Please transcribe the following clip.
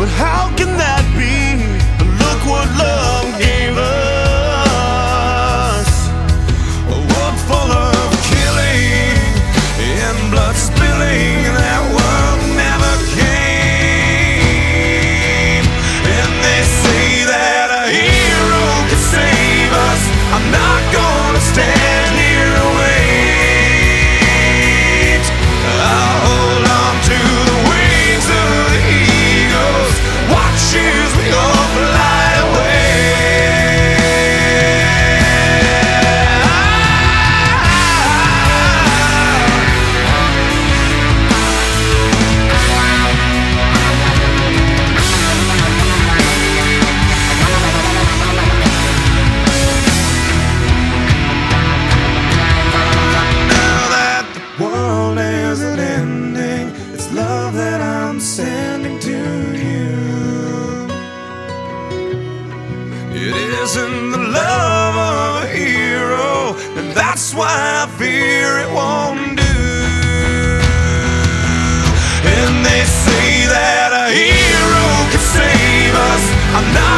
But how can that be? Look what love gave us. A world full of killing and blood spilling. That world never came. And they say that a hero can save us. I'm not gonna stand here and wait. I'll hold on to the wings of the eagles. Watch as we all fly away. Now that the world isn't ending, it's love that I'm sending to you. It isn't the love of a hero, and that's why I fear it won't do. And they say that a hero can save us. I'm not